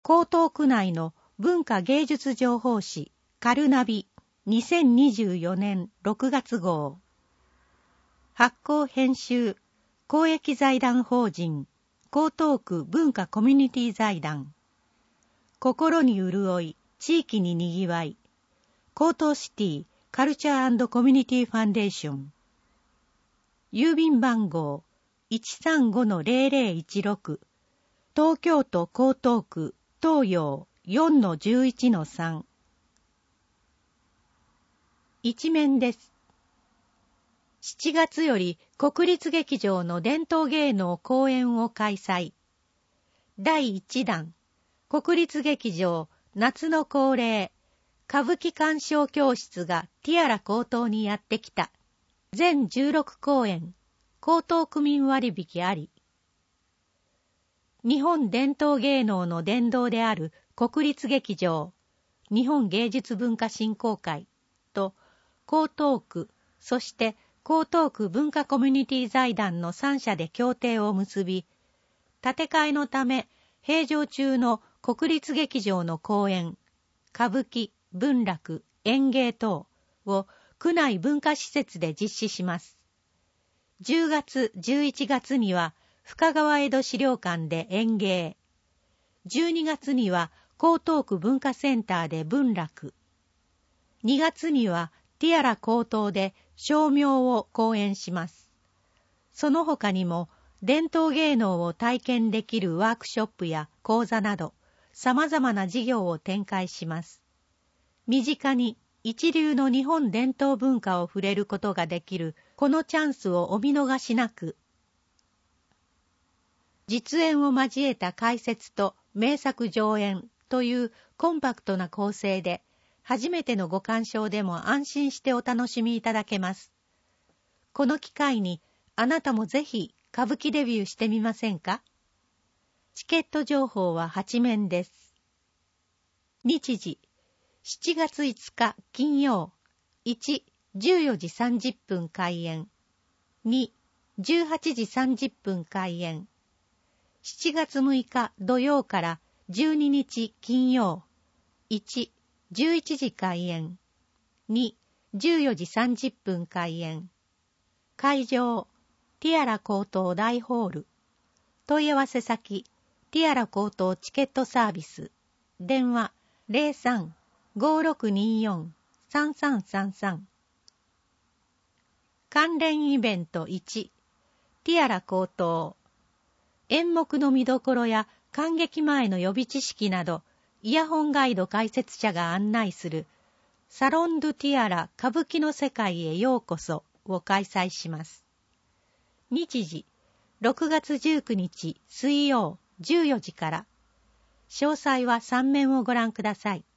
江東区内の文化芸術情報誌カルナビ2024年6月号。発行編集公益財団法人江東区文化コミュニティ財団。心に潤い地域ににぎわい江東シティカルチャー&コミュニティファンデーション。郵便番号 135-0016 東京都江東区東洋 4-11-3。 一面です。7月より国立劇場の伝統芸能公演を開催。第1弾、国立劇場夏の恒例歌舞伎鑑賞教室がティアラ高等にやってきた。全16公演、江東区民割引あり。日本伝統芸能の殿堂である国立劇場、日本芸術文化振興会と江東区、そして江東区文化コミュニティ財団の3社で協定を結び、建て替えのため閉場中の国立劇場の公演、歌舞伎、文楽、演芸等を区内文化施設で実施します。10月、11月には深川江戸資料館で演芸、12月には江東区文化センターで文楽、2月にはティアラ高等で声明を講演します。その他にも伝統芸能を体験できるワークショップや講座など様々な事業を展開します。身近に一流の日本伝統文化を触れることができるこのチャンスをお見逃しなく。実演を交えた解説と名作上演というコンパクトな構成で初めてのご鑑賞でも安心してお楽しみいただけます。この機会にあなたもぜひ歌舞伎デビューしてみませんか？チケット情報は8面です。日時、7月5日金曜、1、14時30分開演。2、18時30分開演。7月6日土曜から12日金曜、1、11時開演。2、14時30分開演。会場、ティアラ高等大ホール。問い合わせ先、ティアラ高等チケットサービス。電話、03-5624-3333。関連イベント1、ティアラ高等。演目の見どころや観劇前の予備知識など、イヤホンガイド解説者が案内するサロン・ドゥ・ティアラ歌舞伎の世界へようこそを開催します。日時、6月19日水曜14時から。詳細は3面をご覧ください。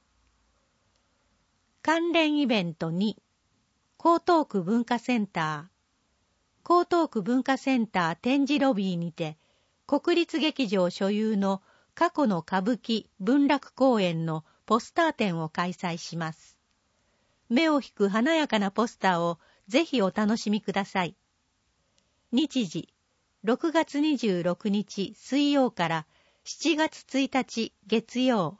関連イベント2、江東区文化センター。江東区文化センター展示ロビーにて、国立劇場所有の過去の歌舞伎文楽公演のポスター展を開催します。目を引く華やかなポスターをぜひお楽しみください。日時、6月26日水曜から7月1日月曜。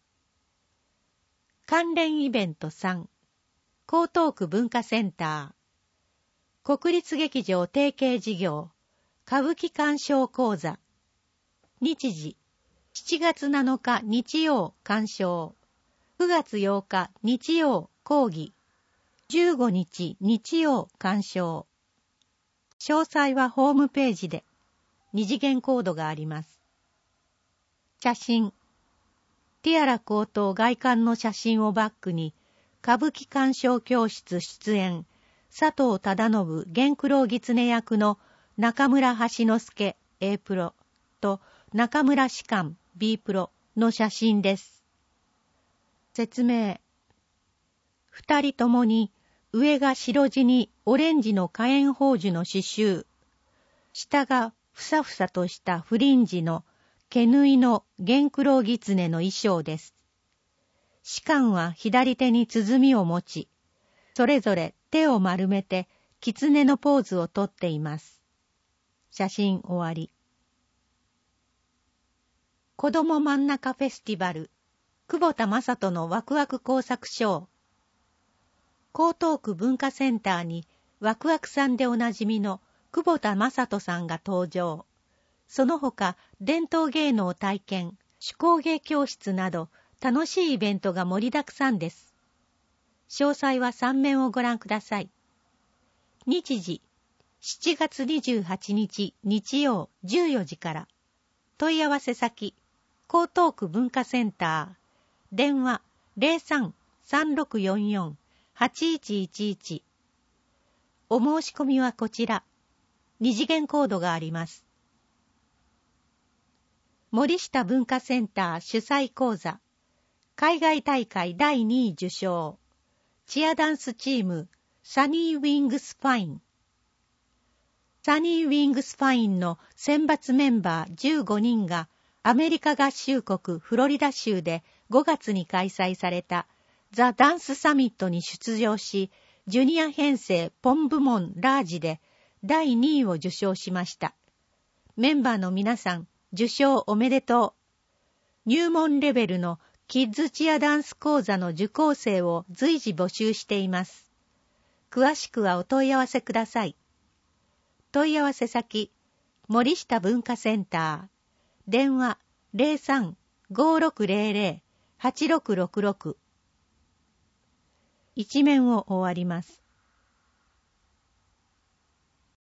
関連イベント3、江東区文化センター。国立劇場提携事業、歌舞伎鑑賞講座。日時、7月7日日曜鑑賞。9月8日日曜講義。15日日曜鑑賞。詳細はホームページで。二次元コードがあります。写真。ティアラ高等外観の写真をバックに、歌舞伎鑑賞教室出演、佐藤忠信源九郎狐役の中村橋之助 A プロと中村士官 B プロの写真です。説明。二人ともに上が白地にオレンジの火炎宝珠の刺繍、下がふさふさとしたフリンジの毛縫いの源九郎狐の衣装です。士官は左手に鼓を持ち、それぞれ手を丸めて狐のポーズをとっています。写真終わり。 子ども真ん中フェスティバル、久保田正人のワクワク工作ショー。江東区文化センターにワクワクさんでおなじみの久保田正人さんが登場。その他、伝統芸能体験、手工芸教室など楽しいイベントが盛りだくさんです。詳細は3面をご覧ください。日時、7月28日日曜14時から。問い合わせ先、江東区文化センター。電話 03-3644-8111。お申し込みはこちら。2次元コードがあります。森下文化センター主催講座。海外大会第2位受賞。チアダンスチーム、サニーウィングスファイン。サニーウィングスファインの選抜メンバー15人がアメリカ合衆国フロリダ州で5月に開催されたザ・ダンスサミットに出場し、ジュニア編成ポン部門ラージで第2位を受賞しました。メンバーの皆さん、受賞おめでとう。入門レベルのキッズチアダンス講座の受講生を随時募集しています。詳しくはお問い合わせください。問い合わせ先、森下文化センター。電話 03-5600-8666。一面を終わります。